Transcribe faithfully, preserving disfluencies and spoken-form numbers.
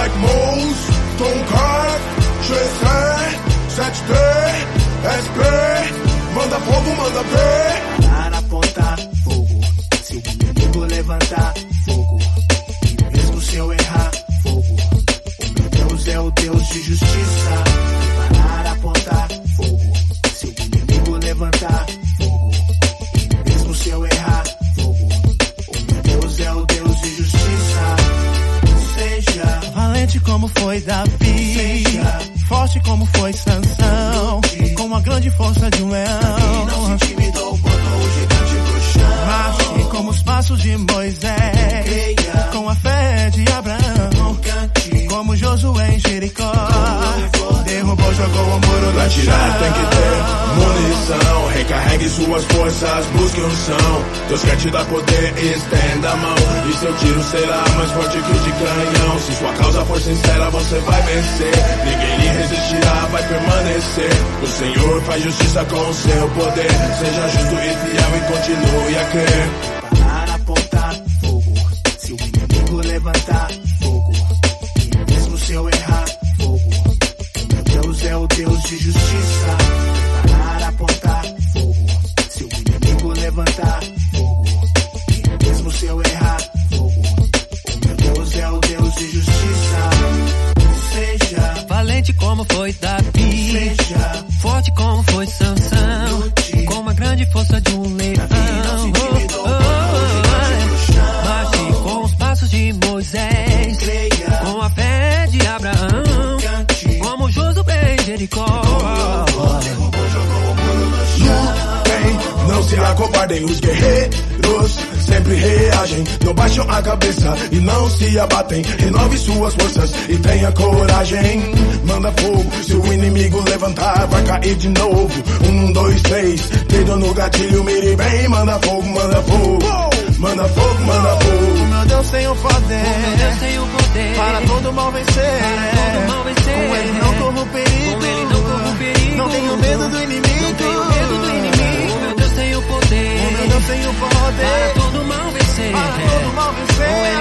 like Moose, Tomcat, G C, sete T, S P, manda fogo, manda ver. Parar, apontar, fogo. Se o inimigo levantar, fogo. E mesmo se eu errar, fogo. O meu Deus é o Deus de justiça. Parar, apontar, fogo. Se o inimigo levantar, fogo. E mesmo se eu errar, fogo. O meu Deus é o Deus de justiça. Seja valente como foi Davi, seja forte como foi Sansão, lute, com a grande força de um leão. não se intimidou, botou o gigante pro chão. Marche como os passos de Moisés, Creia, com a fé de Abraão. cante, Como Josué em Jericó, derrubou, jogou o muro Pra no tirar tem que ter chão. munição. Recarregue suas forças, busque unção. Deus quer te dar poder, estenda a mão. E seu tiro será mais forte que o de canhão. Se sua causa for sincera, você vai vencer. Ninguém lhe resistirá, vai permanecer. O Senhor faz justiça com o seu poder. Seja justo e fiel e continue a crer. parar, apontar, fogo. Se o inimigo levantar, fogo. E mesmo se eu errar, fogo. O meu Deus é o Deus de justiça. Parar, apontar, fogo. Se o inimigo levantar, fogo. E mesmo se eu errar, fogo. O meu Deus é o Deus de justiça. Seja valente como foi Davi, seja forte como foi Sansão, lute, com a grande força de um leão. não se intimidou, botou o gigante pro chão. Marche com os passos de Moisés, Creia, com a fé de Abraão, cante, como Josué em Jericó. derrubou, jogou o muro no chão. Lutem, não se acovardem, os guerreiros sempre reagem. Não baixam a cabeça e não se abatem. Renove suas forças e tenha coragem. Manda fogo, se o inimigo levantar, vai cair de novo. Um, dois, três, dedo no gatilho, mire bem. Manda fogo, manda fogo, manda fogo, manda O fogo. meu Deus tem o O meu Deus poder tem o poder para todo mal vencer. para todo mal vencer. Com ele não corro perigo, Com ele não corro perigo. não tenho medo do inimigo. Não tenho medo do inimigo. O meu Deus tem o poder O meu Deus tem o poder para todo mal vencer. para todo mal vencer. Com